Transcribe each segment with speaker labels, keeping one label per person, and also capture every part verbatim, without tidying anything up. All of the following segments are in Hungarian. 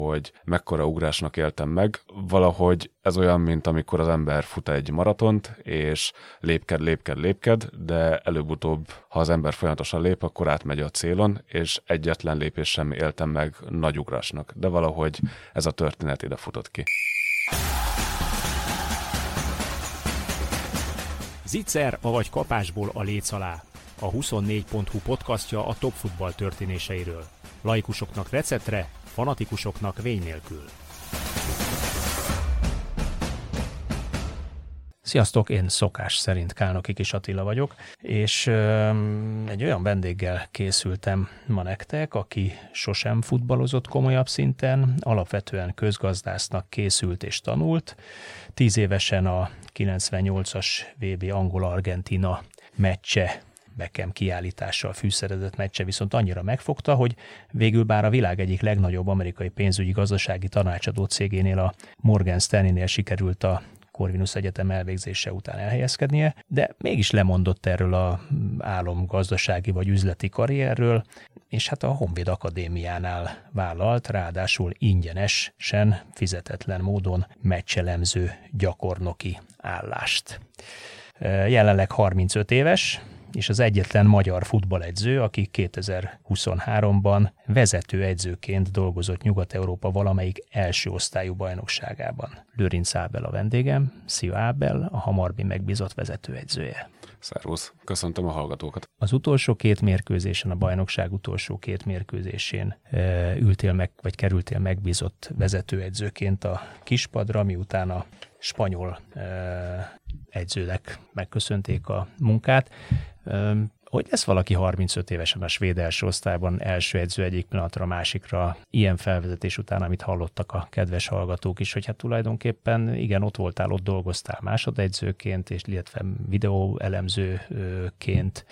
Speaker 1: hogy mekkora ugrásnak éltem meg. Valahogy ez olyan, mint amikor az ember fut egy maratont, és lépked, lépked, lépked, de előbb-utóbb, ha az ember folyamatosan lép, akkor átmegy a célon, és egyetlen lépés sem éltem meg nagy ugrásnak. De valahogy ez a történet ide futott ki.
Speaker 2: Zicser, avagy kapásból a léc alá. A huszonnégy pont hu podcastja a top futball történéseiről. Laikusoknak receptre, fanatikusoknak vény nélkül. Sziasztok, én szokás szerint Kálnoki Kis Attila vagyok, és öm, egy olyan vendéggel készültem ma nektek, aki sosem futballozott komolyabb szinten, alapvetően közgazdásznak készült és tanult. Tíz évesen a kilencvennyolcas vé bé Angola-Argentína meccse, Beckham kiállítással fűszerezett meccse viszont annyira megfogta, hogy végül bár a világ egyik legnagyobb amerikai pénzügyi gazdasági tanácsadó cégénél, a Morgan Stanley-nél sikerült a Corvinus Egyetem elvégzése után elhelyezkednie, de mégis lemondott erről a álom gazdasági vagy üzleti karrierről, és hát a Honvéd Akadémiánál vállalt, ráadásul ingyenesen, fizetetlen módon meccselemző gyakornoki állást. Jelenleg harmincöt éves, és az egyetlen magyar futballedző, aki kétezer-huszonháromban vezetőedzőként dolgozott Nyugat-Európa valamelyik első osztályú bajnokságában. Lőrinc Ábel a vendégem. Szia Ábel, a Hamarby megbízott vezetőedzője.
Speaker 1: Szervusz, köszöntöm a hallgatókat.
Speaker 2: Az utolsó két mérkőzésen, a bajnokság utolsó két mérkőzésén e, ültél meg, vagy kerültél megbízott vezetőedzőként a kispadra, miután a spanyol e, edzőnek megköszönték a munkát. E, hogy lesz valaki harmincöt évesen a svéd első osztályban első edző egyik pillanatra a másikra, ilyen felvezetés után, amit hallottak a kedves hallgatók is, hogy hát tulajdonképpen igen, ott voltál, ott dolgoztál másodedzőként, és illetve videóelemzőként,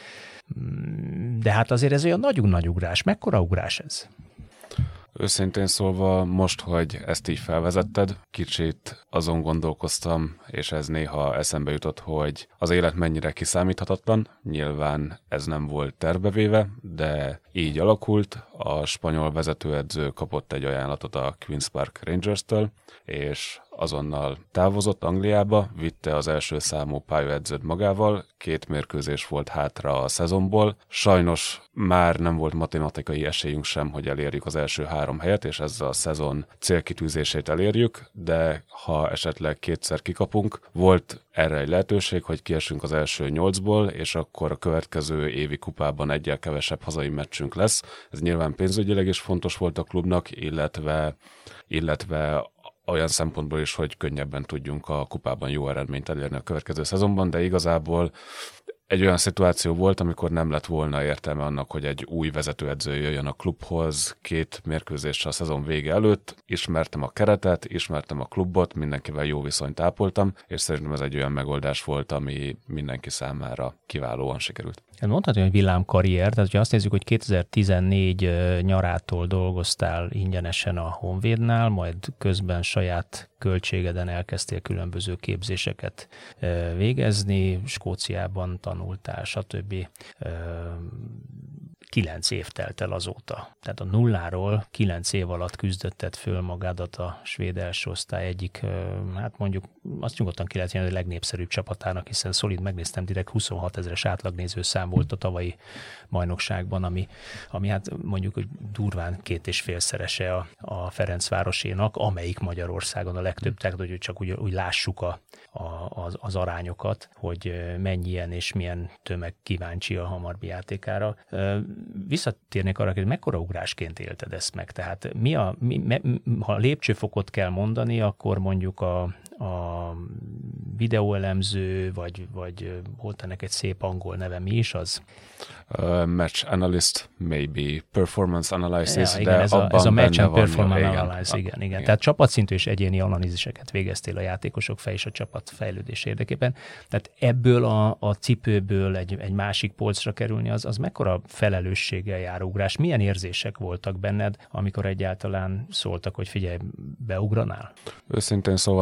Speaker 2: de hát azért ez olyan nagyon nagy ugrás. Mekkora ugrás ez?
Speaker 1: Őszintén szólva, most, hogy ezt így felvezetted, kicsit azon gondolkoztam, és ez néha eszembe jutott, hogy az élet mennyire kiszámíthatatlan. Nyilván ez nem volt tervbevéve, de így alakult. A spanyol vezetőedző kapott egy ajánlatot a Queen's Park Rangers-től, és azonnal távozott Angliába, vitte az első számú pályaedzőt magával, két mérkőzés volt hátra a szezonból. Sajnos már nem volt matematikai esélyünk sem, hogy elérjük az első három helyet, és ezzel a szezon célkitűzését elérjük, de ha esetleg kétszer kikapunk, volt erre egy lehetőség, hogy kiesünk az első nyolcból, és akkor a következő évi kupában egyel kevesebb hazai meccsünk lesz. Ez nyilván pénzügyileg is fontos volt a klubnak, illetve, illetve olyan szempontból is, hogy könnyebben tudjunk a kupában jó eredményt elérni a következő szezonban, de igazából egy olyan szituáció volt, amikor nem lett volna értelme annak, hogy egy új vezetőedző jöjjön a klubhoz két mérkőzéssel a szezon vége előtt. Ismertem a keretet, ismertem a klubot, mindenkivel jó viszonyt ápoltam, és szerintem ez egy olyan megoldás volt, ami mindenki számára kiválóan sikerült.
Speaker 2: Mondhatni, hogy villámkarrier, tehát ha azt nézzük, hogy kétezer-tizennégy nyarától dolgoztál ingyenesen a Honvédnál, majd közben saját költségeden elkezdtél különböző képzéseket végezni, Skóciában tanultál, stb. Kilenc év telt el azóta. Tehát a nulláról kilenc év alatt küzdötted föl magadat a svéd első osztály egyik, hát mondjuk azt nyugodtan ki lehet jelenteni, a legnépszerűbb csapatának, hiszen szolid megnéztem, direkt huszonhat ezeres átlagnéző szám volt a tavalyi bajnokságban, ami, ami hát mondjuk hogy durván két és félszerese a, a Ferencvárosénak, amelyik Magyarországon a legtöbb, tehát hogy csak úgy, úgy lássuk a, a, az, az arányokat, hogy mennyien és milyen tömeg kíváncsi a Hamarby játékára. Visszatérnék arra, hogy mekkora ugrásként élted ezt meg? Tehát mi a, mi, me, ha lépcsőfokot kell mondani, akkor mondjuk a, a videóelemző, vagy, vagy volt ennek egy szép angol neve, mi is az?
Speaker 1: Uh, match analyst, maybe performance analysis,
Speaker 2: ja, igen,
Speaker 1: de
Speaker 2: ez
Speaker 1: abban
Speaker 2: a, ez a match and performance
Speaker 1: van,
Speaker 2: analysis, igen, igen, igen.
Speaker 1: igen.
Speaker 2: Tehát csapatszintű és egyéni analíziseket végeztél a játékosok fel és a csapat fejlődés érdekében. Tehát ebből a, a cipőből egy, egy másik polcra kerülni, az, az mekkora felelősséggel jár ugrás? Milyen érzések voltak benned, amikor egyáltalán szóltak, hogy figyelj, beugranál?
Speaker 1: Őszintén szóval nem volt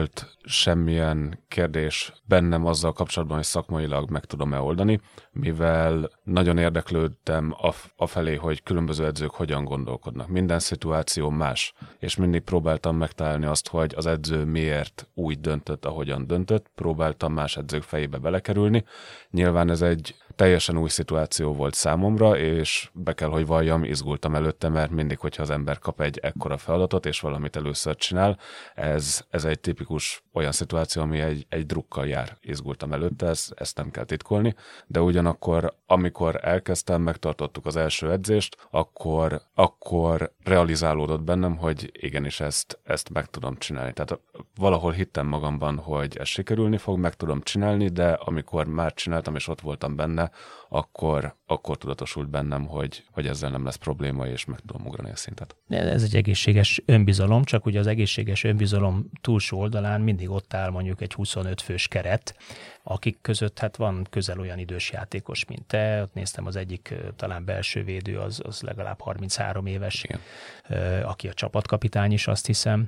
Speaker 1: volt semmilyen kérdés bennem azzal kapcsolatban, hogy szakmailag meg tudom-e oldani, mivel nagyon érdeklődtem afelé, hogy különböző edzők hogyan gondolkodnak. Minden szituáció más, és mindig próbáltam megtalálni azt, hogy az edző miért úgy döntött, ahogyan döntött, próbáltam más edzők fejébe belekerülni. Nyilván ez egy teljesen új szituáció volt számomra, és be kell, hogy valljam, izgultam előtte, mert mindig, hogyha az ember kap egy ekkora feladatot, és valamit először csinál, ez, ez egy tipikus olyan szituáció, ami egy, egy drukkal jár. Izgultam előtte, ezt, ezt nem kell titkolni, de ugyanakkor, amikor elkezdtem, megtartottuk az első edzést, akkor, akkor realizálódott bennem, hogy igenis ezt, ezt meg tudom csinálni. Tehát valahol hittem magamban, hogy ez sikerülni fog, meg tudom csinálni, de amikor már csináltam, és ott voltam benne, akkor, akkor tudatosult bennem, hogy, hogy ezzel nem lesz probléma, és meg tudom ugrani a szintet.
Speaker 2: Ez egy egészséges önbizalom, csak ugye az egészséges önbizalom túlsó oldalán mindig ott áll mondjuk egy huszonöt fős keret, akik között hát van közel olyan idős játékos, mint te. Ott néztem, az egyik talán belső védő, az, az legalább harminchárom éves, igen. Aki a csapatkapitány is, azt hiszem.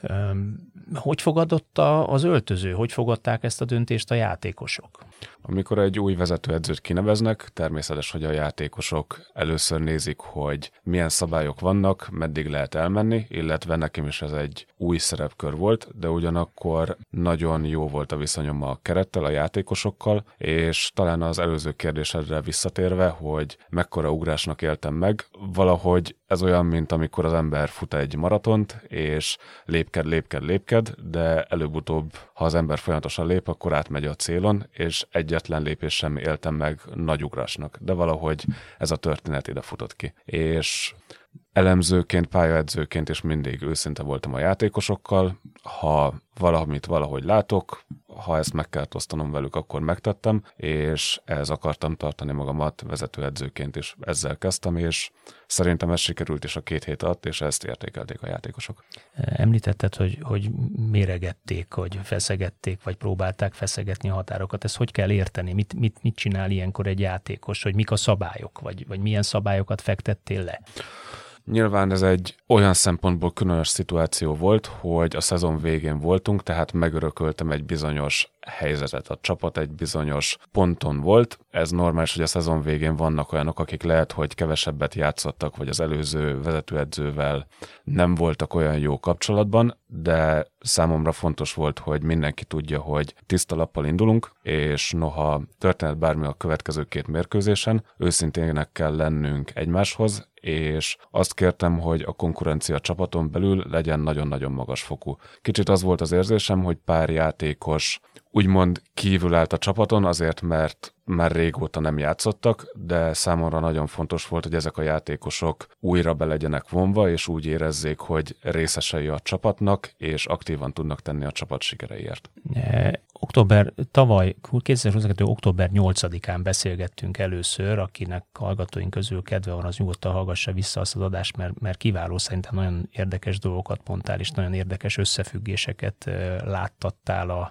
Speaker 2: Hogy fogadott az öltöző? Hogy fogadták ezt a döntést a játékosok?
Speaker 1: Amikor egy új vezetőedzőt kineveznek, természetes, hogy a játékosok először nézik, hogy milyen szabályok vannak, meddig lehet elmenni, illetve nekem is ez egy új szerepkör volt, de ugyanakkor nagyon jó volt a viszonyom a kerettel, a játékosokkal, és talán az előző kérdésedre visszatérve, hogy mekkora ugrásnak éltem meg, valahogy ez olyan, mint amikor az ember fut egy maratont, és lépked, lépked, lépked, de előbb-utóbb, ha az ember folyamatosan lép, akkor átmegy a célon, és egyetlen lépés sem éltem meg nagy ugrásnak. De valahogy ez a történet ide futott ki. És elemzőként, pályaedzőként is mindig őszinte voltam a játékosokkal. Ha valamit valahogy látok, ha ezt meg kellett osztanom velük, akkor megtettem, és ehhez akartam tartani magamat vezetőedzőként is. Ezzel kezdtem, és szerintem ez sikerült is a két hét alatt, és ezt értékelték a játékosok.
Speaker 2: Említetted, hogy, hogy méregették, hogy feszegették, vagy próbálták feszegetni a határokat. Ezt hogy kell érteni? Mit, mit, mit csinál ilyenkor egy játékos? Hogy mik a szabályok? Vagy, vagy milyen szabályokat fektettél le?
Speaker 1: Nyilván ez egy olyan szempontból különös szituáció volt, hogy a szezon végén voltunk, tehát megörököltem egy bizonyos helyzetet. A csapat egy bizonyos ponton volt. Ez normális, hogy a szezon végén vannak olyanok, akik lehet, hogy kevesebbet játszottak, vagy az előző vezetőedzővel nem voltak olyan jó kapcsolatban, de számomra fontos volt, hogy mindenki tudja, hogy tiszta lappal indulunk, és noha történet bármi a következő két mérkőzésen, őszintének kell lennünk egymáshoz, és azt kértem, hogy a konkurencia csapaton belül legyen nagyon-nagyon magas fokú. Kicsit az volt az érzésem, hogy pár játékos úgymond kívül állt a csapaton, azért mert már régóta nem játszottak, de számomra nagyon fontos volt, hogy ezek a játékosok újra be legyenek vonva, és úgy érezzék, hogy részesei a csapatnak, és aktívan tudnak tenni a csapat sikereiért.
Speaker 2: E, október, tavaly, kétezer-huszonkettő. október nyolcadikán beszélgettünk először, akinek hallgatóink közül kedve van, az nyugodtan hallgassa vissza azt az adást, mert, mert kiváló, szerintem nagyon érdekes dolgokat mondtál, és nagyon érdekes összefüggéseket láttattál a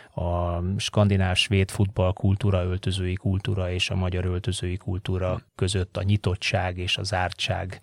Speaker 2: a skandináv svéd futballkultúra, öltözői kultúra és a magyar öltözői kultúra között, a nyitottság és a zártság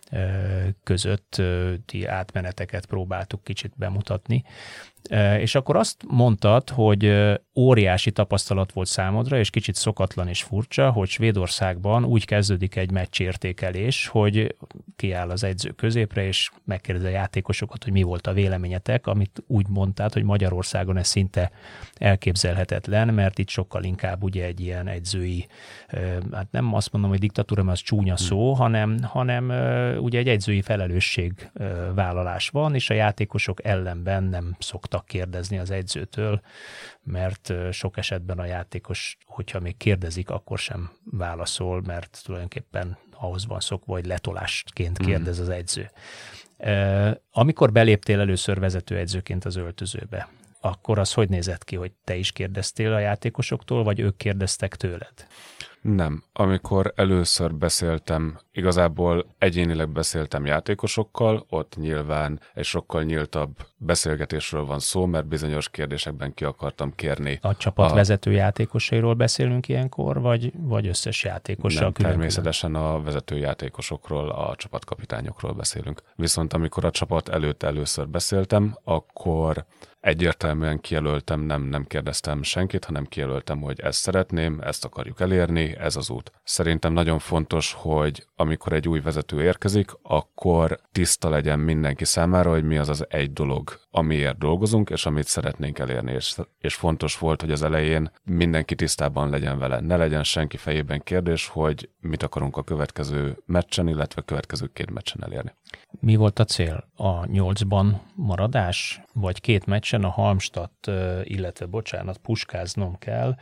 Speaker 2: közötti átmeneteket próbáltuk kicsit bemutatni. És akkor azt mondtad, hogy óriási tapasztalat volt számodra, és kicsit szokatlan és furcsa, hogy Svédországban úgy kezdődik egy meccsértékelés, hogy kiáll az edző középre, és megkérdezi a játékosokat, hogy mi volt a véleményetek, amit úgy mondtad, hogy Magyarországon ez szinte elképzelhetetlen, mert itt sokkal inkább ugye egy ilyen edzői, hát nem azt mondom, hogy diktatúra, mert az csúnya szó, hanem, hanem ugye egy edzői felelősségvállalás van, és a játékosok ellenben nem szoktak kérdezni az edzőtől, mert sok esetben a játékos, hogyha még kérdezik, akkor sem válaszol, mert tulajdonképpen ahhoz van szokva, hogy letolásként kérdez az edző. Amikor beléptél először vezetőedzőként az öltözőbe, akkor az hogy nézett ki, hogy te is kérdeztél a játékosoktól, vagy ők kérdeztek tőled?
Speaker 1: Nem. Amikor először beszéltem, igazából egyénileg beszéltem játékosokkal, ott nyilván egy sokkal nyíltabb beszélgetésről van szó, mert bizonyos kérdésekben ki akartam kérni.
Speaker 2: A csapat a... vezető játékosairól beszélünk ilyenkor, vagy, vagy összes játékossal?
Speaker 1: Nem,
Speaker 2: külön
Speaker 1: természetesen a vezető játékosokról, a csapatkapitányokról beszélünk. Viszont amikor a csapat előtt először beszéltem, akkor egyértelműen kijelöltem, nem, nem kérdeztem senkit, hanem kijelöltem, hogy ezt szeretném, ezt akarjuk elérni, ez az út. Szerintem nagyon fontos, hogy amikor egy új vezető érkezik, akkor tiszta legyen mindenki számára, hogy mi az az egy dolog, amiért dolgozunk, és amit szeretnénk elérni. És, és fontos volt, hogy az elején mindenki tisztában legyen vele. Ne legyen senki fejében kérdés, hogy mit akarunk a következő meccsen, illetve következő két meccsen elérni.
Speaker 2: Mi volt a cél? A nyolcban maradás? Vagy két meccsen a Halmstadt, illetve bocsánat, puskáznom kell.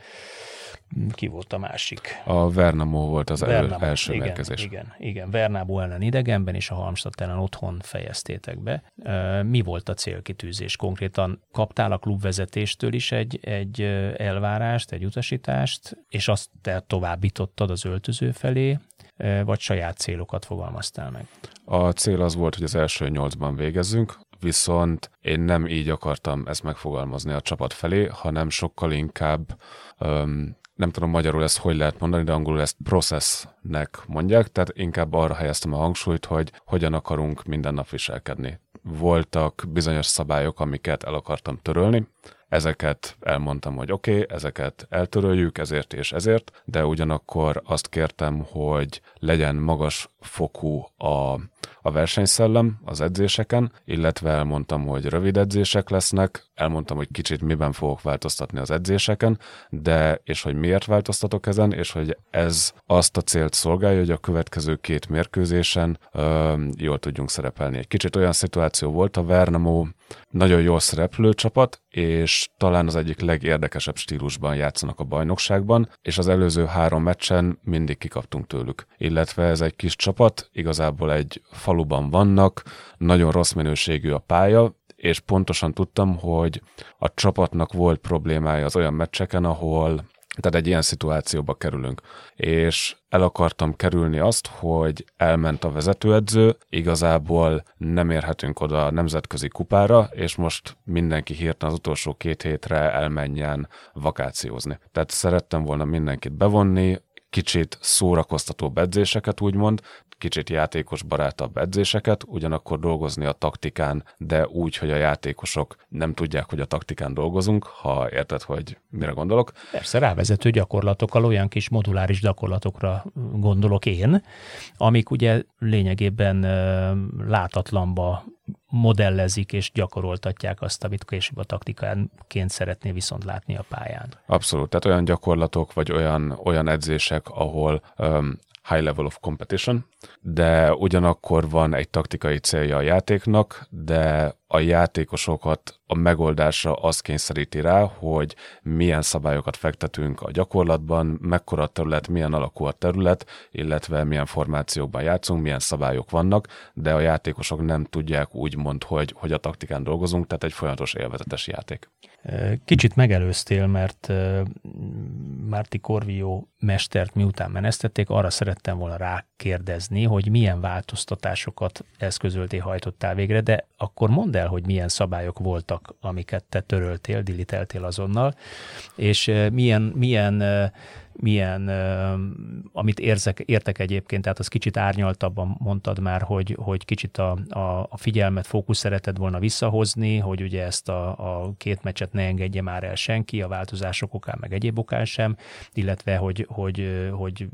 Speaker 2: Ki volt a másik?
Speaker 1: A Värnamo volt az
Speaker 2: Värnamo,
Speaker 1: első
Speaker 2: igen,
Speaker 1: mérkőzés.
Speaker 2: Igen, igen. Värnamo ellen idegenben és a Halmstadt ellen otthon fejeztétek be. Mi volt a célkitűzés? Konkrétan kaptál a klubvezetéstől is egy, egy elvárást, egy utasítást, és azt te továbbítottad az öltöző felé, vagy saját célokat fogalmaztál meg?
Speaker 1: A cél az volt, hogy az első nyolcban végezzünk, viszont én nem így akartam ezt megfogalmazni a csapat felé, hanem sokkal inkább, um, nem tudom magyarul ezt hogy lehet mondani, de angolul ezt processnek mondják, tehát inkább arra helyeztem a hangsúlyt, hogy hogyan akarunk minden nap viselkedni. Voltak bizonyos szabályok, amiket el akartam törölni, ezeket elmondtam, hogy oké, okay, ezeket eltöröljük, ezért és ezért, de ugyanakkor azt kértem, hogy legyen magas fokú a, a versenyszellem az edzéseken, illetve elmondtam, hogy rövid edzések lesznek, elmondtam, hogy kicsit miben fogok változtatni az edzéseken, de és hogy miért változtatok ezen, és hogy ez azt a célt szolgálja, hogy a következő két mérkőzésen ö, jól tudjunk szerepelni. Egy kicsit olyan szituáció volt, a Värnamo nagyon jól szereplő csapat, és talán az egyik legérdekesebb stílusban játszanak a bajnokságban, és az előző három meccsen mindig kikaptunk tőlük. Illetve ez egy kis csapat, igazából egy faluban vannak, nagyon rossz minőségű a pálya, és pontosan tudtam, hogy a csapatnak volt problémája az olyan meccseken, ahol tehát egy ilyen szituációba kerülünk. És el akartam kerülni azt, hogy elment a vezetőedző, igazából nem érhetünk oda a nemzetközi kupára, és most mindenki hirtelen az utolsó két hétre elmenjen vakációzni. Tehát szerettem volna mindenkit bevonni, kicsit szórakoztatóbb edzéseket úgymond, kicsit játékosbarátabb edzéseket, ugyanakkor dolgozni a taktikán, de úgy, hogy a játékosok nem tudják, hogy a taktikán dolgozunk, ha érted, hogy mire gondolok.
Speaker 2: Persze, rávezető gyakorlatokkal, olyan kis moduláris gyakorlatokra gondolok én, amik ugye lényegében látatlanba modellezik és gyakoroltatják azt, amit később a taktikánként szeretné viszont látni a pályán.
Speaker 1: Abszolút, tehát olyan gyakorlatok, vagy olyan, olyan edzések, ahol um, high level of competition, de ugyanakkor van egy taktikai célja a játéknak, de a játékosokat a megoldásra az kényszeríti rá, hogy milyen szabályokat fektetünk a gyakorlatban, mekkora terület, milyen alakú a terület, illetve milyen formációkban játszunk, milyen szabályok vannak, de a játékosok nem tudják úgymond, hogy, hogy a taktikán dolgozunk, tehát egy folyamatos élvezetes játék.
Speaker 2: Kicsit megelőztél, mert Márti Corvio mestert miután menesztették, arra szerettem volna rákérdezni, hogy milyen változtatásokat eszközöltél, hajtottál végre, de akkor mondd el, hogy milyen szabályok voltak, amiket te töröltél, diliteltél azonnal, és milyen, milyen, milyen amit érzek, értek egyébként, tehát az kicsit árnyaltabban mondtad már, hogy, hogy kicsit a, a, a figyelmet, fókusz szereted volna visszahozni, hogy ugye ezt a, a két meccset ne engedje már el senki, a változások okán, meg egyéb okán sem, illetve hogy, hogy, hogy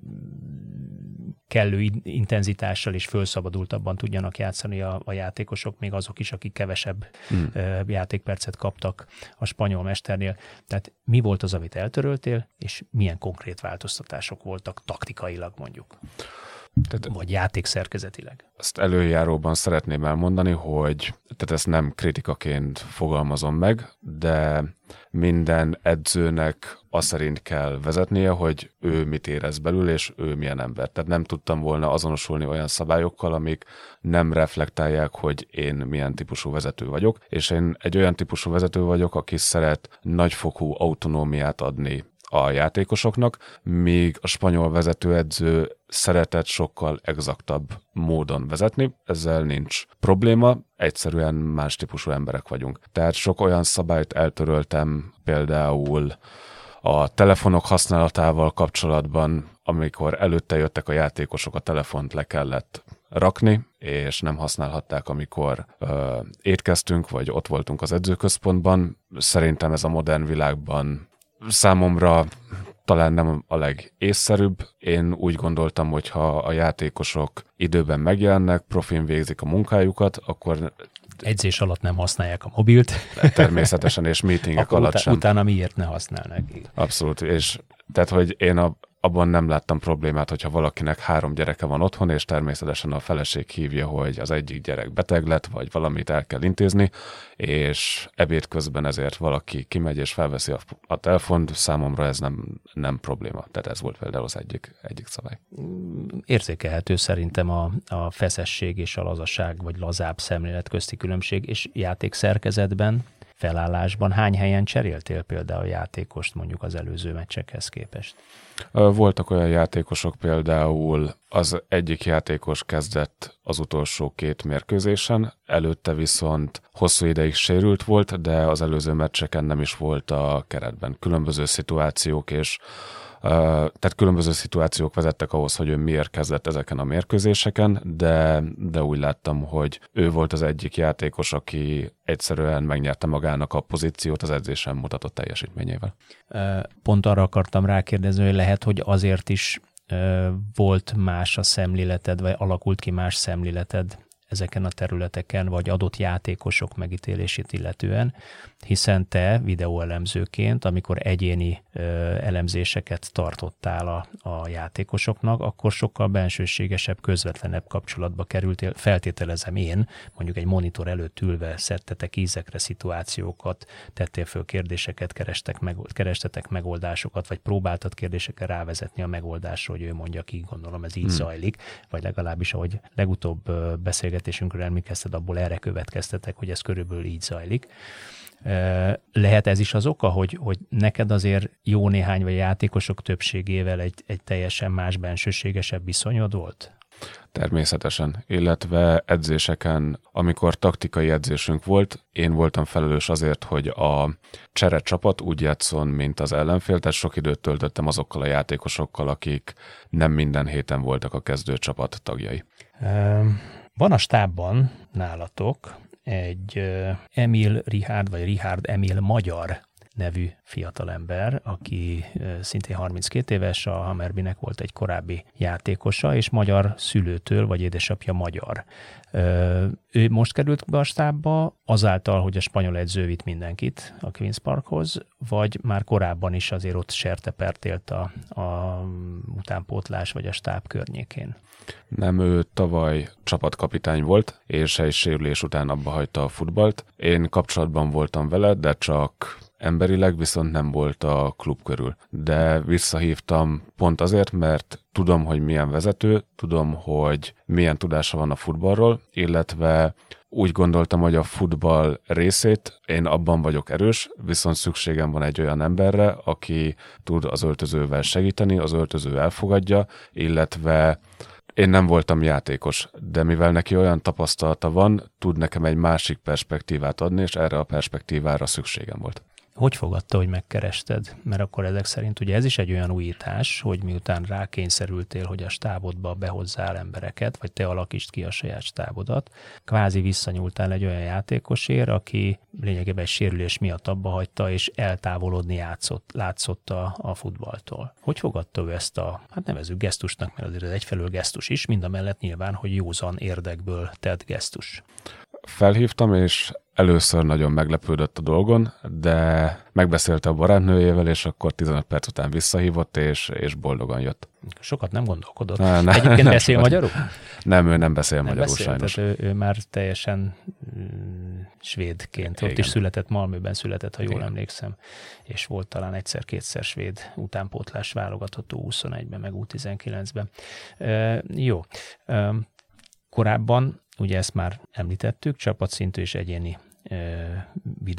Speaker 2: kellő intenzitással és fölszabadultabban tudjanak játszani a, a játékosok, még azok is, akik kevesebb hmm. játékpercet kaptak a spanyol mesternél. Tehát mi volt az, amit eltöröltél, és milyen konkrét változtatások voltak taktikailag mondjuk? Tehát, vagy játékszerkezetileg?
Speaker 1: Ezt előjáróban szeretném elmondani, hogy tehát ezt nem kritikaként fogalmazom meg, de minden edzőnek azt szerint kell vezetnie, hogy ő mit érez belül, és ő milyen ember. Tehát nem tudtam volna azonosulni olyan szabályokkal, amik nem reflektálják, hogy én milyen típusú vezető vagyok, és én egy olyan típusú vezető vagyok, aki szeret nagyfokú autonómiát adni a játékosoknak, míg a spanyol vezetőedző szeretett sokkal exaktabb módon vezetni, ezzel nincs probléma, egyszerűen más típusú emberek vagyunk. Tehát sok olyan szabályt eltöröltem, például a telefonok használatával kapcsolatban, amikor előtte jöttek a játékosok, a telefont le kellett rakni, és nem használhatták, amikor ö, étkeztünk, vagy ott voltunk az edzőközpontban. Szerintem ez a modern világban számomra talán nem a legészszerűbb. Én úgy gondoltam, hogy ha a játékosok időben megjelennek, profin végzik a munkájukat, akkor
Speaker 2: edzés alatt nem használják a mobilt.
Speaker 1: Természetesen, és meetingek alatt
Speaker 2: utá-
Speaker 1: sem.
Speaker 2: Utána miért ne használnak?
Speaker 1: Abszolút, és tehát, hogy én a, abban nem láttam problémát, hogyha valakinek három gyereke van otthon, és természetesen a feleség hívja, hogy az egyik gyerek beteg lett, vagy valamit el kell intézni, és ebéd közben ezért valaki kimegy és felveszi a, a telefont, számomra ez nem, nem probléma. Tehát ez volt például az egyik, egyik szabály.
Speaker 2: Érzékelhető szerintem a, a feszesség és a lazaság, vagy lazább szemlélet közti különbség, és játékszerkezetben, felállásban hány helyen cseréltél például játékost mondjuk az előző meccsekhez képest?
Speaker 1: Voltak olyan játékosok, például az egyik játékos kezdett az utolsó két mérkőzésen, előtte viszont hosszú ideig sérült volt, de az előző meccseken nem is volt a keretben. Különböző szituációk és Uh, tehát különböző szituációk vezettek ahhoz, hogy ő miért kezdett ezeken a mérkőzéseken, de, de úgy láttam, hogy ő volt az egyik játékos, aki egyszerűen megnyerte magának a pozíciót az edzésen mutatott teljesítményével.
Speaker 2: Pont arra akartam rákérdezni, hogy lehet, hogy azért is uh, volt más a szemléleted, vagy alakult ki más szemléleted ezeken a területeken, vagy adott játékosok megítélését illetően, hiszen te videóelemzőként, amikor egyéni ö, elemzéseket tartottál a, a játékosoknak, akkor sokkal bensőségesebb, közvetlenebb kapcsolatba kerültél, feltételezem én, mondjuk egy monitor előtt ülve szedtetek ízekre szituációkat, tettél föl kérdéseket, kerestek meg, kerestetek megoldásokat, vagy próbáltad kérdésekkel rávezetni a megoldásra, hogy ő mondja ki, gondolom ez így hmm. zajlik, vagy legalábbis, ahogy legutóbb beszélgetésünkről emlékezted, abból erre következtetek, hogy ez körülbelül így zajlik. Lehet ez is az oka, hogy, hogy neked azért jó néhány vagy játékosok többségével egy, egy teljesen más, bensőségesebb viszonyod volt?
Speaker 1: Természetesen, illetve edzéseken, amikor taktikai edzésünk volt, én voltam felelős azért, hogy a csere csapat úgy játszon, mint az ellenfél, tehát sok időt töltöttem azokkal a játékosokkal, akik nem minden héten voltak a kezdőcsapat tagjai.
Speaker 2: Van a stábban nálatok egy Emil Richard, vagy Richard Emil Magyar nevű fiatalember, aki szintén harminckét éves, a Hammarbynek volt egy korábbi játékosa, és magyar szülőtől, vagy édesapja magyar. Ő most került be a stábba azáltal, hogy a spanyol edző vitt mindenkit a Queen's Parkhoz, vagy már korábban is azért ott sertepertélt a, a utánpótlás, vagy a stáb környékén?
Speaker 1: Nem, ő tavaly csapatkapitány volt, és egy sérülés után abba hagyta a futballt. Én kapcsolatban voltam vele, de csak emberileg, viszont nem volt a klub körül. De visszahívtam pont azért, mert tudom, hogy milyen vezető, tudom, hogy milyen tudása van a futballról, illetve úgy gondoltam, hogy a futball részét én abban vagyok erős, viszont szükségem van egy olyan emberre, aki tud az öltözővel segíteni, az öltöző elfogadja, illetve én nem voltam játékos, de mivel neki olyan tapasztalata van, tud nekem egy másik perspektívát adni, és erre a perspektívára szükségem volt.
Speaker 2: Hogy fogadta, hogy megkerested? Mert akkor ezek szerint ugye ez is egy olyan újítás, hogy miután rákényszerültél, hogy a stábodba behozzál embereket, vagy te alakítsd ki a saját stábodat, kvázi visszanyúltál egy olyan játékosért, aki lényegében egy sérülés miatt abba hagyta, és eltávolodni játszott, látszott a, a futballtól. Hogy fogadta ő ezt a, hát nevezzük gesztusnak, mert azért ez egyfelől gesztus is, mind a mellett nyilván, hogy józan érdekből tett gesztus.
Speaker 1: Felhívtam, és először nagyon meglepődött a dolgon, de megbeszélte a barátnőjével, és akkor tizenöt perc után visszahívott, és, és boldogan jött.
Speaker 2: Sokat nem gondolkodott.
Speaker 1: Ne, ne,
Speaker 2: Egyébként
Speaker 1: nem
Speaker 2: beszél
Speaker 1: sokat.
Speaker 2: magyarul?
Speaker 1: Nem, ő nem beszél
Speaker 2: nem
Speaker 1: magyarul
Speaker 2: beszél,
Speaker 1: sajnos.
Speaker 2: Ő, ő már teljesen mm, svédként.
Speaker 1: Igen.
Speaker 2: Ott is született, Malmöben született, ha jól
Speaker 1: Igen.
Speaker 2: emlékszem, és volt talán egyszer-kétszer svéd utánpótlás válogatott U huszonegyben, meg U tizenkilencben. E, jó. E, korábban, ugye ezt már említettük, csapatszintű és egyéni videó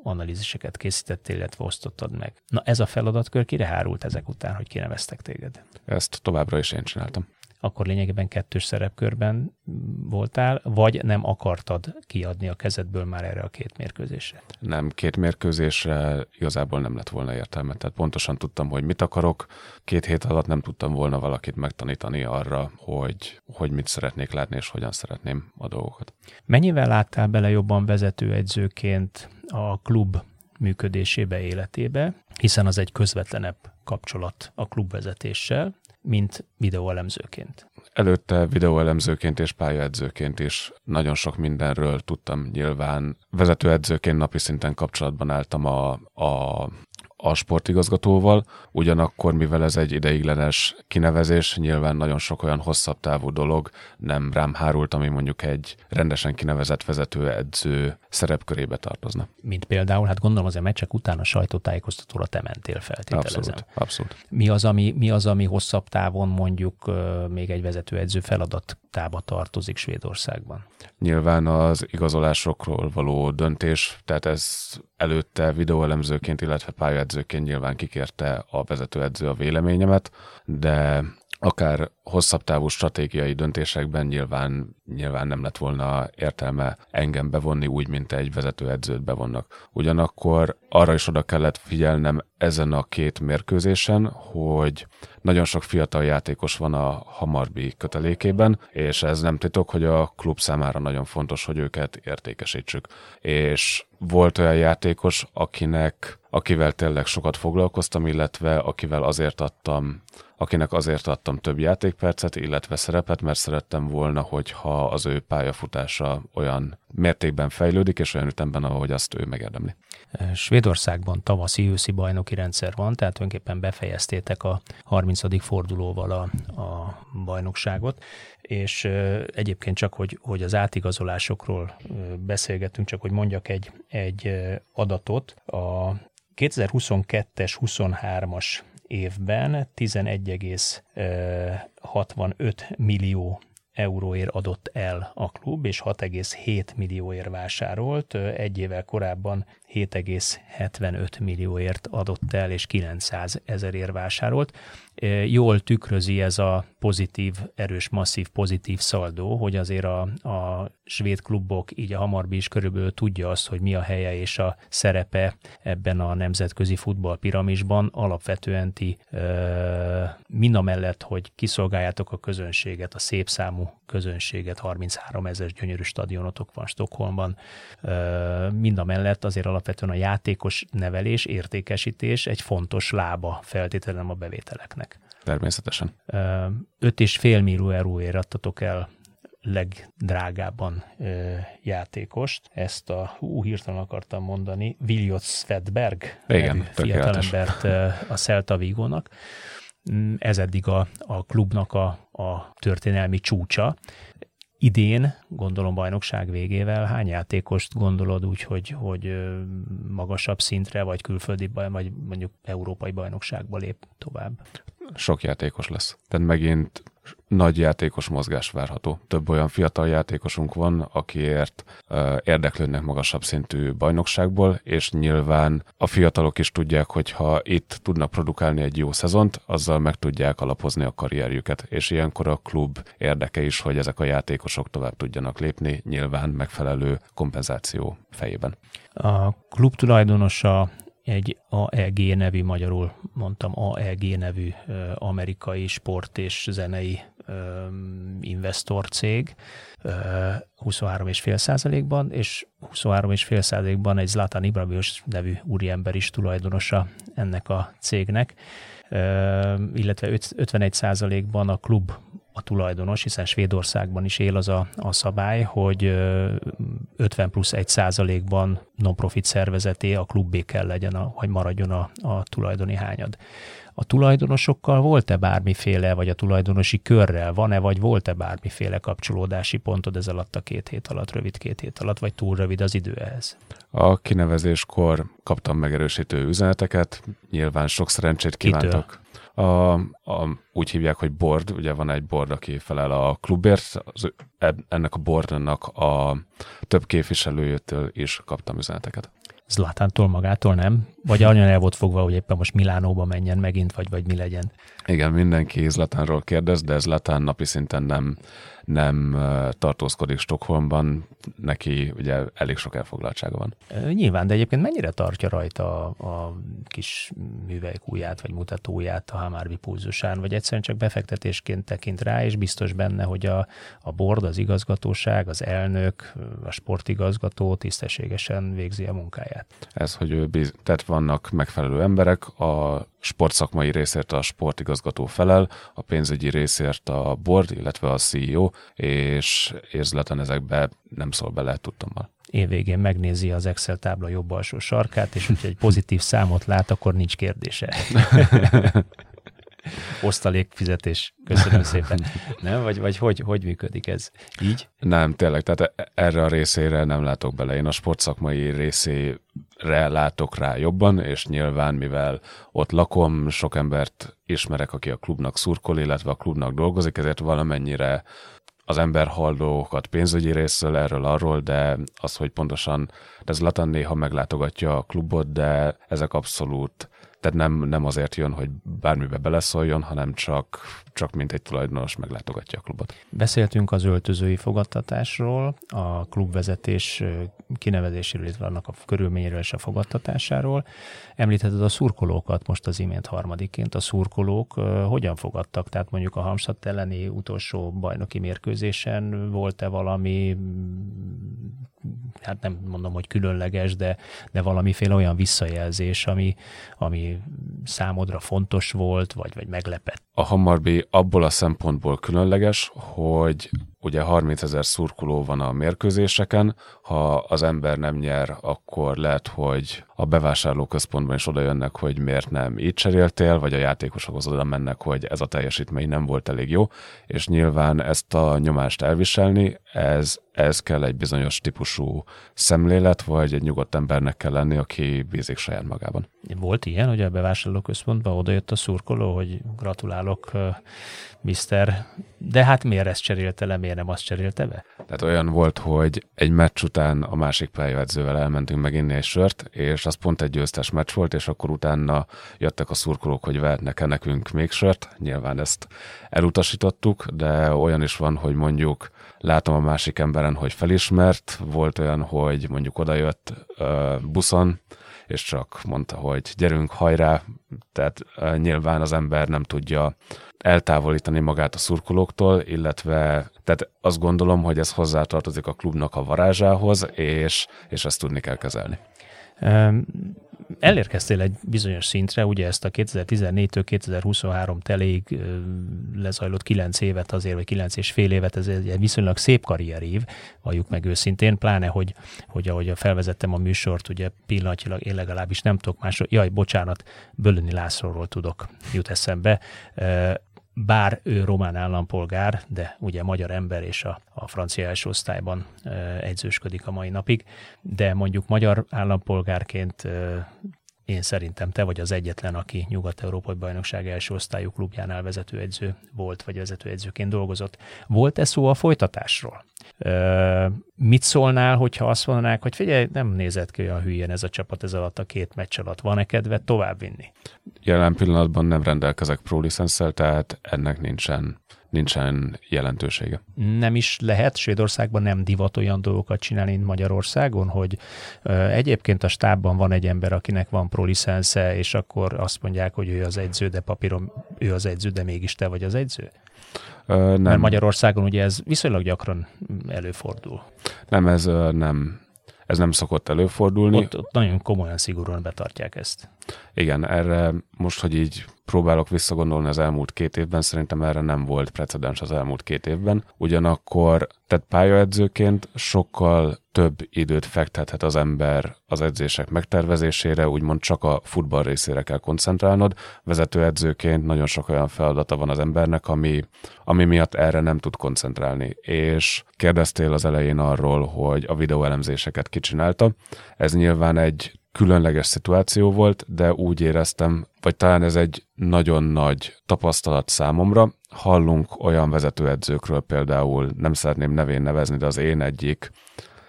Speaker 2: analíziseket készítettél, illetve osztottad meg. Na ez a feladatkör kire hárult ezek után, hogy kineveztek téged?
Speaker 1: Ezt továbbra is én csináltam.
Speaker 2: Akkor lényegében kettős szerepkörben voltál, vagy nem akartad kiadni a kezedből már erre a két mérkőzésre?
Speaker 1: Nem, két mérkőzésre igazából nem lett volna értelme. Tehát pontosan tudtam, hogy mit akarok. Két hét alatt nem tudtam volna valakit megtanítani arra, hogy, hogy mit szeretnék látni, és hogyan szeretném a dolgokat.
Speaker 2: Mennyivel láttál bele jobban vezetőedzőként a klub működésébe, életébe, hiszen az egy közvetlenebb kapcsolat a klubvezetéssel, mint videóelemzőként?
Speaker 1: Előtte videóelemzőként és pályaedzőként is nagyon sok mindenről tudtam nyilván. Vezetőedzőként napi szinten kapcsolatban álltam a, a, a sportigazgatóval, ugyanakkor, mivel ez egy ideiglenes kinevezés, nyilván nagyon sok olyan hosszabb távú dolog nem rám hárult, ami mondjuk egy rendesen kinevezett vezetőedző szerepkörébe tartozna.
Speaker 2: Mint például, hát gondolom azért meccsek után a sajtótájékoztatóra te mentél, feltételezem.
Speaker 1: Abszolút, abszolút.
Speaker 2: Mi az, ami, mi az, ami hosszabb távon mondjuk még egy vezetőedző feladatába tartozik Svédországban?
Speaker 1: Nyilván az igazolásokról való döntés, tehát ez előtte videóelemzőként, illetve pályaedzőként nyilván kikérte a vezetőedző a véleményemet, de akár hosszabb távú stratégiai döntésekben nyilván, nyilván nem lett volna értelme engem bevonni úgy, mint egy vezetőedzőt bevonnak. Ugyanakkor arra is oda kellett figyelnem ezen a két mérkőzésen, hogy nagyon sok fiatal játékos van a Hammarby kötelékében, és ez nem titok, hogy a klub számára nagyon fontos, hogy őket értékesítsük. És volt olyan játékos, akinek, akivel tényleg sokat foglalkoztam, illetve akivel azért adtam, akinek azért adtam több játékpercet, illetve szerepet, mert szerettem volna, hogyha az ő pályafutása olyan mértékben fejlődik, és olyan ütemben, ahogy azt ő megérdemli.
Speaker 2: Svédországban tavaszi őszi bajnoki rendszer van, tehát tulajdonképpen befejeztétek a harmincadik fordulóval a, a bajnokságot, és egyébként csak, hogy, hogy az átigazolásokról beszélgetünk, csak hogy mondjak egy, egy adatot. A kétezer-huszonkettes huszonhármas évben tizenegy egész hatvanöt millió euróért adott el a klub, és hat egész hét millióért vásárolt. Egy évvel korábban hét egész hetvenöt millióért adott el, és kilencszáz ezerért vásárolt. Jól tükrözi ez a pozitív, erős, masszív pozitív szaldó, hogy azért a, a svéd klubok, így a Hammarby is körülbelül tudja azt, hogy mi a helye és a szerepe ebben a nemzetközi futballpiramisban. Alapvetően ti mindamellett, hogy kiszolgáljátok a közönséget, a szép számú közönséget, harminchárom ezer gyönyörű stadionotok van Stockholmban, mindamellett azért alapvetően a játékos nevelés, értékesítés egy fontos lába, feltétlenül a bevételeknek.
Speaker 1: Természetesen.
Speaker 2: öt egész öt millió euróért adtatok el legdrágábban ö, játékost. Ezt a, hú, hirtelen akartam mondani, Viljot Svedberg nevű fiatalembert a Celta Vigónak. Ez eddig a, a klubnak a, a történelmi csúcsa. Idén, gondolom bajnokság végével, hány játékost gondolod úgy, hogy, hogy magasabb szintre, vagy külföldi, vagy mondjuk európai bajnokságba lép tovább?
Speaker 1: Sok játékos lesz. Tehát megint nagy játékos mozgás várható. Több olyan fiatal játékosunk van, akiért uh, érdeklődnek magasabb szintű bajnokságból, és nyilván a fiatalok is tudják, hogy ha itt tudnak produkálni egy jó szezont, azzal meg tudják alapozni a karrierjüket, és ilyenkor a klub érdeke is, hogy ezek a játékosok tovább tudjanak lépni, nyilván megfelelő kompenzáció fejében.
Speaker 2: A klub tulajdonosa egy á e gé nevű, magyarul mondtam, á e gé nevű amerikai sport és zenei investor cég huszonhárom egész öt százalékban, és huszonhárom egész öt százalékban egy Zlatan Ibrahimović nevű úriember is tulajdonosa ennek a cégnek, illetve ötvenegy százalékban a klub a tulajdonos, hiszen Svédországban is él az a, a szabály, hogy ötven plusz egy százalékban non-profit szervezeté, a klubbé kell legyen, a, hogy maradjon a, a tulajdoni hányad. A tulajdonosokkal volt-e bármiféle, vagy a tulajdonosi körrel van-e, vagy volt-e bármiféle kapcsolódási pontod ez alatt a két hét alatt, rövid két hét alatt, vagy túl rövid az idő ehhez? A
Speaker 1: kinevezéskor kaptam megerősítő üzeneteket, nyilván sok szerencsét kívántak. A, a, úgy hívják, hogy board, ugye van egy board, aki felel a klubért, az, ennek a boardnak a több képviselőjétől is kaptam üzeneteket.
Speaker 2: Zlatántól magától nem? Vagy annyira el volt fogva, hogy éppen most Milánóba menjen megint, vagy, vagy mi legyen?
Speaker 1: Igen, mindenki Zlatánról kérdez, de Zlatán napi szinten nem, nem tartózkodik Stockholmban, neki ugye elég sok elfoglaltsága van.
Speaker 2: Nyilván, de egyébként mennyire tartja rajta a, a kis művelykújját, vagy mutatóját a Hammarby pulzusán, vagy egyszerűen csak befektetésként tekint rá, és biztos benne, hogy a, a board, az igazgatóság, az elnök, a sportigazgató tisztességesen végzi a munkáját.
Speaker 1: Ez, hogy ő biz... tehát vannak megfelelő emberek, a sportszakmai részért a sportigazgató felel, a pénzügyi részért a board, illetve a cé e o, és, és Zlatan ezekbe nem szól bele tudtommal.
Speaker 2: Évvégén megnézi az Excel tábla jobb alsó sarkát, és hogyha egy pozitív számot lát, akkor nincs kérdése. Osztalékfizetés, köszönöm szépen. Nem? Vagy, vagy hogy, hogy működik ez? Így?
Speaker 1: Nem, tényleg, tehát erre a részére nem látok bele. Én a sportszakmai részére látok rá jobban, és nyilván, mivel ott lakom, sok embert ismerek, aki a klubnak szurkol, illetve a klubnak dolgozik, ezért valamennyire az ember hall dolgokat pénzügyi részről, erről, arról, de az, hogy pontosan, de Zlatan néha meglátogatja a klubot, de ezek abszolút, tehát nem, nem azért jön, hogy bármibe beleszóljon, hanem csak, csak mint egy tulajdonos meglátogatja a klubot.
Speaker 2: Beszéltünk az öltözői fogadtatásról, a klubvezetés kinevezéséről, illetve annak a körülményéről és a fogadtatásáról. Említetted a szurkolókat most az imént harmadiként. A szurkolók hogyan fogadtak? Tehát mondjuk a Halmstad elleni utolsó bajnoki mérkőzésen volt-e valami, hát nem mondom, hogy különleges, de, de valamiféle olyan visszajelzés, ami, ami számodra fontos volt, vagy, vagy meglepett?
Speaker 1: A Hammarby abból a szempontból különleges, hogy ugye harmincezer szurkoló van a mérkőzéseken, ha az ember nem nyer, akkor lehet, hogy a bevásárlóközpontban is oda jönnek, hogy miért nem így cseréltél, vagy a játékosokhoz oda mennek, hogy ez a teljesítmény nem volt elég jó, és nyilván ezt a nyomást elviselni, ez, ez kell egy bizonyos típusú szemlélet, vagy egy nyugodt embernek kell lenni, aki bízik saját magában.
Speaker 2: Volt ilyen, hogy a bevásárlóközpontban odajött a szurkoló, hogy gratulálok, mister, de hát miért ezt cserélte le, miért nem azt cserélte be?
Speaker 1: Tehát olyan volt, hogy egy meccs után a másik pályaedzővel elmentünk meginni egy sört, és az pont egy győztes meccs volt, és akkor utána jöttek a szurkolók, hogy vehetnek-e nekünk még sört. Nyilván ezt elutasítottuk, de olyan is van, hogy mondjuk látom a másik emberen, hogy felismert, volt olyan, hogy mondjuk odajött uh, buszon, és csak mondta, hogy gyerünk, hajrá, tehát uh, nyilván az ember nem tudja eltávolítani magát a szurkolóktól, illetve tehát azt gondolom, hogy ez hozzátartozik a klubnak a varázsához, és, és ezt tudni kell kezelni.
Speaker 2: Um, elérkeztél egy bizonyos szintre, ugye ezt a kétezer-tizennégytől kétezer-huszonhárom teléig uh, lezajlott kilenc évet azért, vagy kilenc és fél évet, ez egy viszonylag szép karrierív, valljuk meg őszintén, pláne, hogy, hogy ahogy felvezettem a műsort, ugye pillanatilag én legalábbis nem tudok másról, jaj, bocsánat, Bölöni Lászlóról tudok, jut eszembe, uh, bár ő román állampolgár, de ugye magyar ember és a, a francia első osztályban e, edzősködik a mai napig, de mondjuk magyar állampolgárként e, én szerintem te vagy az egyetlen, aki Nyugat-Európai Bajnokság első osztályú klubjánál vezetőedző volt, vagy vezetőedzőként dolgozott. Volt-e szó a folytatásról? E, mit szólnál, hogyha azt mondanák, hogy figyelj, nem nézett ki olyan hülyén ez a csapat ez alatt a két meccs alatt, van-e kedved továbbvinni?
Speaker 1: Jelen pillanatban nem rendelkezek pro licenszel, tehát ennek nincsen, nincsen jelentősége.
Speaker 2: Nem is lehet Svédországban nem divat olyan dolgokat csinálni, mint Magyarországon, hogy ö, egyébként a stábban van egy ember, akinek van pro licensze, és akkor azt mondják, hogy ő az edző, de papíron ő az edző, de mégis te vagy az edző?
Speaker 1: Ö, nem.
Speaker 2: Mert Magyarországon ugye ez viszonylag gyakran előfordul.
Speaker 1: Nem, ez ö, nem... Ez nem szokott előfordulni.
Speaker 2: Ott, ott nagyon komolyan, szigorúan betartják ezt.
Speaker 1: Igen, erre most, hogy így próbálok visszagondolni az elmúlt két évben, szerintem erre nem volt precedens az elmúlt két évben. Ugyanakkor, tehát pályaedzőként sokkal több időt fektethet az ember az edzések megtervezésére, úgymond csak a futball részére kell koncentrálnod. Vezetőedzőként nagyon sok olyan feladata van az embernek, ami, ami miatt erre nem tud koncentrálni. És kérdeztél az elején arról, hogy a videóelemzéseket kicsinálta. Ez nyilván egy különleges szituáció volt, de úgy éreztem, vagy talán ez egy nagyon nagy tapasztalat számomra. Hallunk olyan vezetőedzőkről például, nem szeretném nevén nevezni, de az én egyik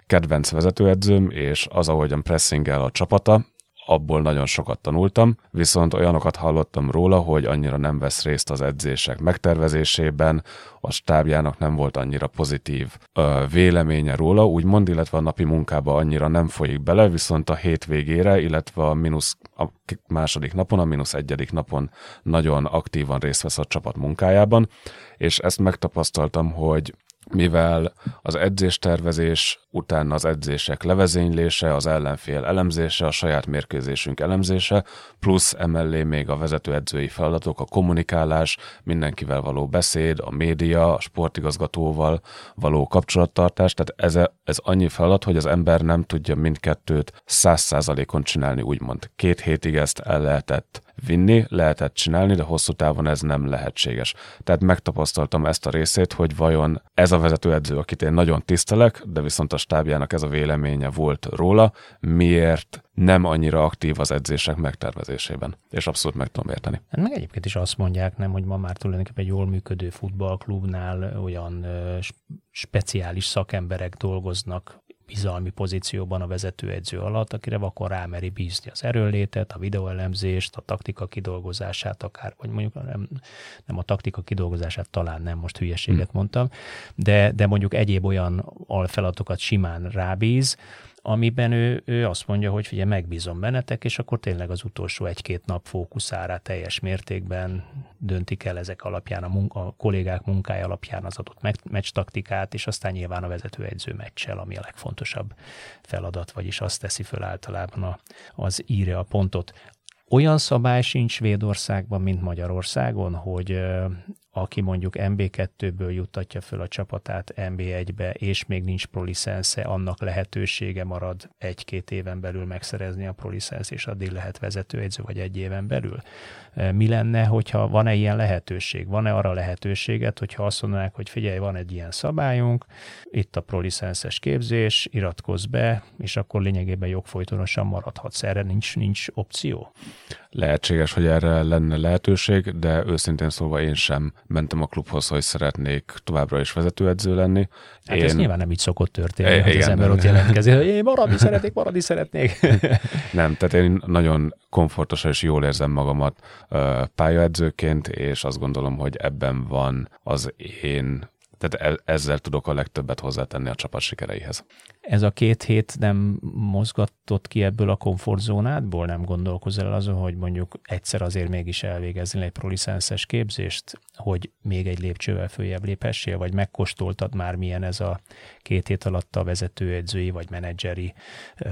Speaker 1: kedvenc vezetőedzőm, és az, ahogyan pressingel a csapata, abból nagyon sokat tanultam, viszont olyanokat hallottam róla, hogy annyira nem vesz részt az edzések megtervezésében, a stábjának nem volt annyira pozitív ö, véleménye róla, úgymond, illetve a napi munkába annyira nem folyik bele, viszont a hétvégére, illetve a mínusz a második napon, a mínusz egyedik napon nagyon aktívan részt vesz a csapat munkájában, és ezt megtapasztaltam, hogy mivel az edzéstervezés, utána az edzések levezénylése, az ellenfél elemzése, a saját mérkőzésünk elemzése, plusz emellé még a vezetőedzői feladatok, a kommunikálás, mindenkivel való beszéd, a média, a sportigazgatóval való kapcsolattartás, tehát ez, ez annyi feladat, hogy az ember nem tudja mindkettőt száz százalékon csinálni, úgymond. Két hétig ezt el lehetett vinni, lehetett csinálni, de hosszú távon ez nem lehetséges. Tehát megtapasztaltam ezt a részét, hogy vajon ez a vezetőedző, akit én nagyon tisztelek, de viszont a stábjának ez a véleménye volt róla, miért nem annyira aktív az edzések megtervezésében. És abszolút meg tudom érteni.
Speaker 2: Hát meg egyébként is azt mondják, nem, hogy ma már tulajdonképpen egy jól működő futballklubnál olyan ö, speciális szakemberek dolgoznak bizalmi pozícióban a vezetőedző alatt, akire vakon rámeri bízni az erőnlétet, a videóelemzést, a taktika kidolgozását akár, vagy mondjuk nem, nem a taktika kidolgozását, talán nem, most hülyeséget mondtam, de, de mondjuk egyéb olyan alfeladatokat simán rábíz, amiben ő, ő azt mondja, hogy figyelj, megbízom bennetek, és akkor tényleg az utolsó egy-két nap fókuszára teljes mértékben döntik el ezek alapján, a, munka, a kollégák munkája alapján az adott meccs taktikát, és aztán nyilván a vezetőedző meccsel, ami a legfontosabb feladat, vagyis azt teszi föl általában a, az írja a pontot. Olyan szabály sincs Svédországban, mint Magyarországon, hogy aki mondjuk en bé kettőből juttatja föl a csapatát en bé egybe, és még nincs prolicensze, annak lehetősége marad egy-két éven belül megszerezni a prolicensz, és addig lehet vezetőedző, vagy egy éven belül. Mi lenne, hogyha van-e ilyen lehetőség? Van-e arra lehetőséget, hogyha azt mondanák, hogy figyelj, van egy ilyen szabályunk, itt a prolicenszes képzés, iratkozz be, és akkor lényegében jogfolytonosan maradhatsz. Erre nincs, nincs opció?
Speaker 1: Lehetséges, hogy erre lenne lehetőség, de őszintén szólva én sem mentem a klubhoz, hogy szeretnék továbbra is vezetőedző lenni.
Speaker 2: Hát
Speaker 1: én...
Speaker 2: ez nyilván nem így szokott történni, hogy az ember ott jelentkezik, hogy én maradni szeretnék, maradni szeretnék.
Speaker 1: Nem, tehát én nagyon komfortosan és jól érzem magamat uh, pályaedzőként, és azt gondolom, hogy ebben van az én, tehát ezzel tudok a legtöbbet hozzátenni a csapat sikereihez.
Speaker 2: Ez a két hét nem mozgatott ki ebből a komfortzónádból? Nem gondolkozol azon, hogy mondjuk egyszer azért mégis elvégezni egy prolicenszes képzést, hogy még egy lépcsővel följebb léphessél, vagy megkóstoltad már, milyen ez a két hét alatt a vezetőedzői vagy menedzseri ö,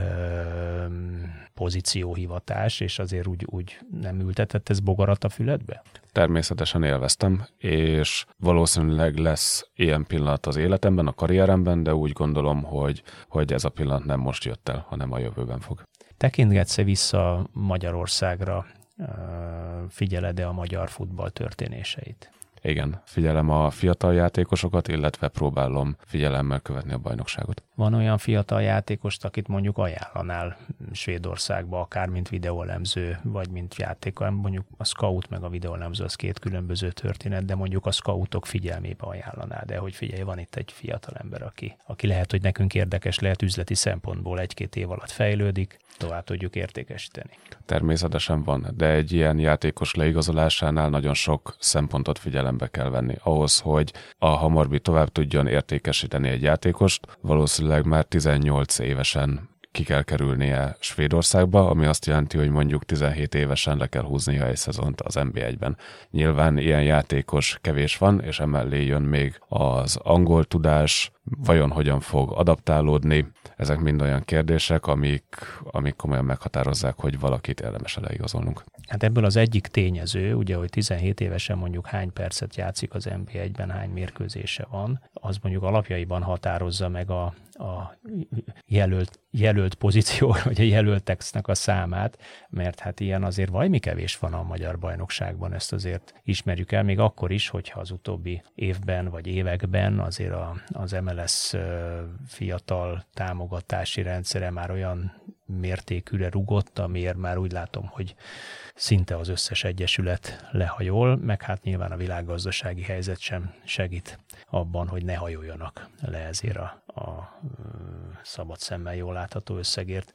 Speaker 2: pozícióhivatás, és azért úgy, úgy nem ültetett ez bogarat a füledbe?
Speaker 1: Természetesen élveztem, és valószínűleg lesz ilyen pillanat az életemben, a karrieremben, de úgy gondolom, hogy, hogy ez a pillanat nem most jött el, hanem a jövőben fog.
Speaker 2: Tekintgetsz-e vissza Magyarországra, figyeled-e a magyar futball történéseit?
Speaker 1: Igen, figyelem a fiatal játékosokat, illetve próbálom figyelemmel követni a bajnokságot.
Speaker 2: Van olyan fiatal játékost, akit mondjuk ajánlanál Svédországba, akár mint videóelemző, vagy mint játékos, mondjuk a scout meg a videóelemző az két különböző történet, de mondjuk a scoutok figyelmébe ajánlaná, de hogy figyelj, van itt egy fiatal ember, aki, aki lehet, hogy nekünk érdekes lehet üzleti szempontból, egy-két év alatt fejlődik, tovább tudjuk értékesíteni.
Speaker 1: Természetesen van, de egy ilyen játékos leigazolásánál nagyon sok szempontot figyelembe kell venni. Ahhoz, hogy a Hammarby tovább tudjon értékesíteni egy játékost, valószínűleg már tizennyolc évesen ki kell kerülnie Svédországba, ami azt jelenti, hogy mondjuk tizenhét évesen le kell húznia egy szezont az en bé egyben. Nyilván ilyen játékos kevés van, és emellé jön még az angol tudás, vajon hogyan fog adaptálódni. Ezek mind olyan kérdések, amik, amik komolyan meghatározzák, hogy valakit érdemes leigazolnunk.
Speaker 2: Hát ebből az egyik tényező, ugye, hogy tizenhét évesen mondjuk hány percet játszik az en bé egyben, hány mérkőzése van, az mondjuk alapjaiban határozza meg a, a jelölt, jelölt pozíció, vagy a jelölteknek a számát, mert hát ilyen azért valami kevés van a magyar bajnokságban, ezt azért ismerjük el, még akkor is, hogyha az utóbbi évben vagy években azért a, az em el es fiatal támogatási rendszere már olyan mértékűre rugott, amiért már úgy látom, hogy szinte az összes egyesület lehajol, meg hát nyilván a világgazdasági helyzet sem segít abban, hogy ne hajoljanak le ezért a, a szabad szemmel jól látható összegért.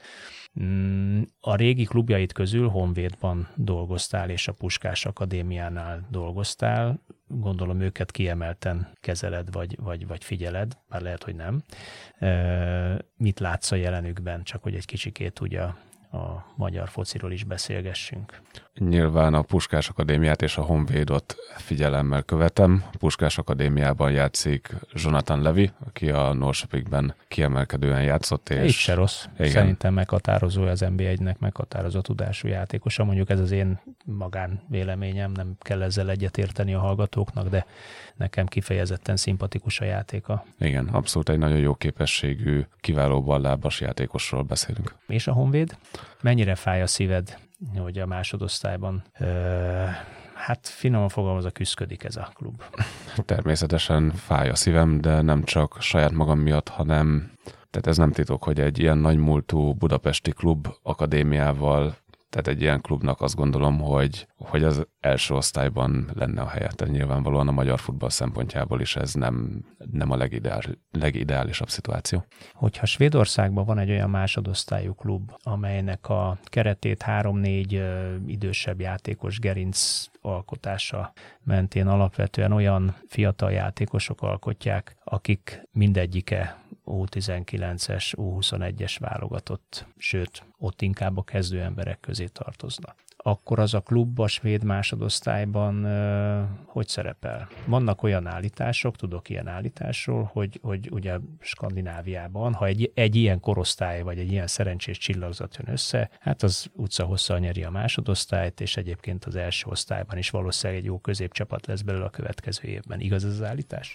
Speaker 2: A régi klubjait közül Honvédban dolgoztál, és a Puskás Akadémiánál dolgoztál. Gondolom őket kiemelten kezeled, vagy, vagy, vagy figyeled, már lehet, hogy nem. Mit látsz a jelenükben, csak hogy egy kicsikét ugye a magyar fociról is beszélgessünk?
Speaker 1: Nyilván a Puskás Akadémiát és a Honvédot figyelemmel követem. A Puskás Akadémiában játszik Jonathan Levy, aki a Norrköpingben kiemelkedően játszott. És...
Speaker 2: Így se rossz. Igen. Szerintem meghatározója az en bé egynek, meghatározó tudású játékosa. Mondjuk ez az én magán véleményem, nem kell ezzel egyetérteni a hallgatóknak, de nekem kifejezetten szimpatikus a játéka.
Speaker 1: Igen, abszolút egy nagyon jó képességű, kiváló ballábas játékosról beszélünk.
Speaker 2: És a Honvéd? Mennyire fáj a szíved, hogy a másodosztályban, ö, hát finoman fogalmazva, küszködik ez a klub?
Speaker 1: Természetesen fáj a szívem, de nem csak saját magam miatt, hanem tehát ez nem titok, hogy egy ilyen nagymúltú budapesti klub akadémiával, tehát egy ilyen klubnak azt gondolom, hogy, hogy az első osztályban lenne a helye. Tehát nyilvánvalóan a magyar futball szempontjából is ez nem, nem a legideál, legideálisabb szituáció.
Speaker 2: Hogyha Svédországban van egy olyan másodosztályú klub, amelynek a keretét három-négy idősebb játékos gerinc alkotása mentén alapvetően olyan fiatal játékosok alkotják, akik mindegyike U tizenkilences, U huszonegyes válogatott, sőt, ott inkább a kezdő emberek közé tartoznak. Akkor az a klub a svéd másodosztályban uh, hogy szerepel? Vannak olyan állítások, tudok ilyen állításról, hogy, hogy ugye Skandináviában, ha egy, egy ilyen korosztály, vagy egy ilyen szerencsés csillagzat jön össze, hát az utcahosszal nyeri a másodosztályt, és egyébként az első osztályban is valószínűleg egy jó középcsapat lesz belőle a következő évben. Igaz ez az állítás?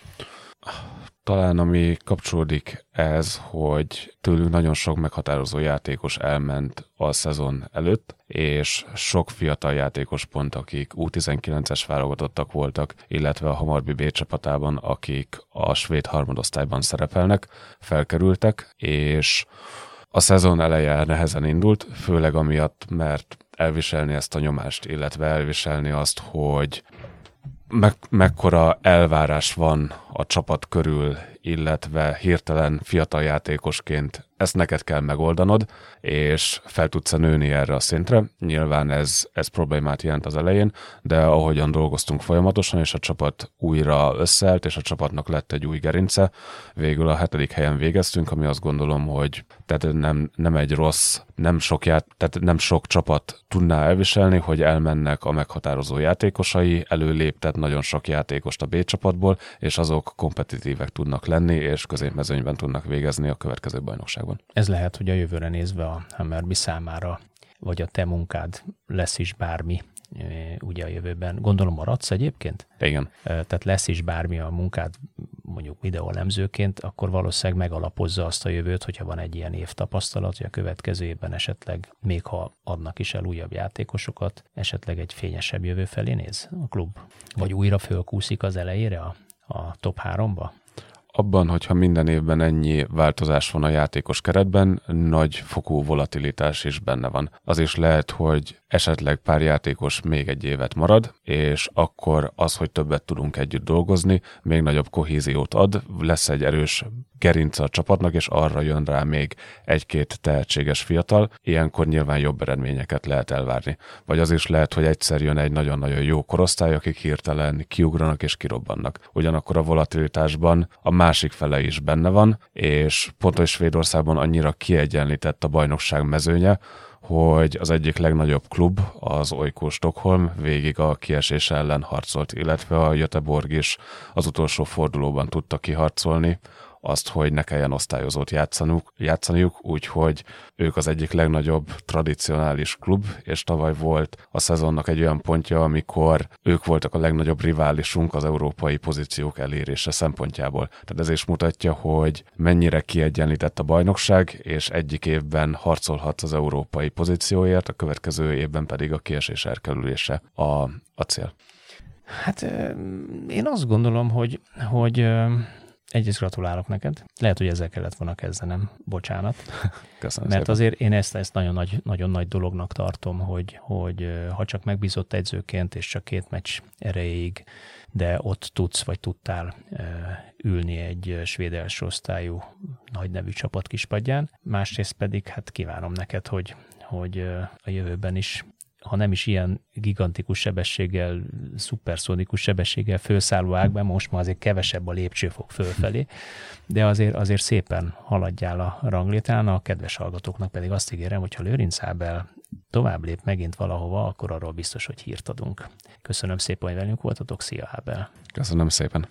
Speaker 1: Talán ami kapcsolódik ez, hogy tőlük nagyon sok meghatározó játékos elment a szezon előtt, és sok fiatal játékos pont, akik U tizenkilences válogatottak voltak, illetve a Hammarby B csapatában, akik a svéd harmadosztályban szerepelnek, felkerültek, és a szezon eleje nehezen indult, főleg amiatt, mert elviselni ezt a nyomást, illetve elviselni azt, hogy Meg, mekkora elvárás van a csapat körül, illetve hirtelen fiatal játékosként ezt neked kell megoldanod, és fel tudsz nőni erre a szintre. Nyilván ez, ez problémát jelent az elején, de ahogyan dolgoztunk folyamatosan, és a csapat újra összeállt, és a csapatnak lett egy új gerince, végül a hetedik helyen végeztünk, ami azt gondolom, hogy tehát nem, nem egy rossz, nem sok, ját, tehát nem sok csapat tudná elviselni, hogy elmennek a meghatározó játékosai, előléptet nagyon sok játékost a B csapatból, és azok kompetitívek tudnak lenni, és középmezőnyben tudnak végezni a következő bajnokságban.
Speaker 2: Ez lehet, hogy a jövőre nézve a Hammarby számára, vagy a te munkád lesz is bármi, ugye a jövőben. Gondolom maradsz egyébként?
Speaker 1: Igen.
Speaker 2: Tehát lesz is bármi a munkád, mondjuk videóelemzőként, akkor valószínűleg megalapozza azt a jövőt, hogyha van egy ilyen év tapasztalat, hogy a következő évben esetleg, még ha adnak is el újabb játékosokat, esetleg egy fényesebb jövő felé néz a klub? Vagy újra fölkúszik az elejére a, a top háromba?
Speaker 1: Abban, hogyha minden évben ennyi változás van a játékos keretben, nagy fokú volatilitás is benne van. Az is lehet, hogy esetleg pár játékos még egy évet marad, és akkor az, hogy többet tudunk együtt dolgozni, még nagyobb kohéziót ad, lesz egy erős gerince a csapatnak, és arra jön rá még egy-két tehetséges fiatal, ilyenkor nyilván jobb eredményeket lehet elvárni. Vagy az is lehet, hogy egyszer jön egy nagyon-nagyon jó korosztály, akik hirtelen kiugranak és kirobbannak. Ugyanakkor a volatilitásban a másik fele is benne van, és pont hogy Svédországban annyira kiegyenlített a bajnokság mezőnye, hogy az egyik legnagyobb klub, az o ká Stockholm végig a kiesés ellen harcolt, illetve a Göteborg is az utolsó fordulóban tudta kiharcolni azt, hogy ne kelljen osztályozót játszanuk, játszaniuk, úgyhogy ők az egyik legnagyobb tradicionális klub, és tavaly volt a szezonnak egy olyan pontja, amikor ők voltak a legnagyobb riválisunk az európai pozíciók elérése szempontjából. Tehát ez is mutatja, hogy mennyire kiegyenlített a bajnokság, és egyik évben harcolhatsz az európai pozícióért, a következő évben pedig a kiesés elkerülése a, a cél.
Speaker 2: Hát én azt gondolom, hogy, hogy egyrészt gratulálok neked. Lehet, hogy ezzel kellett volna kezdenem. Bocsánat.
Speaker 1: Köszönöm
Speaker 2: Mert
Speaker 1: szépen.
Speaker 2: azért én ezt, ezt nagyon, nagy, nagyon nagy dolognak tartom, hogy, hogy ha csak megbízott edzőként, és csak két meccs erejéig, de ott tudsz, vagy tudtál ülni egy svéd első osztályú nagy nevű csapat kispadján. Másrészt pedig hát kívánom neked, hogy, hogy a jövőben is, ha nem is ilyen gigantikus sebességgel, szuperszónikus sebességgel fölszálló ágban, most már azért kevesebb a lépcsőfok fölfelé, de azért, azért szépen haladjál a ranglétrán, a kedves hallgatóknak pedig azt ígérem, hogy ha Lőrinc Ábel tovább lép megint valahova, akkor arról biztos, hogy hírt adunk. Köszönöm szépen, hogy velünk voltatok. Szia, Ábel!
Speaker 1: Köszönöm szépen!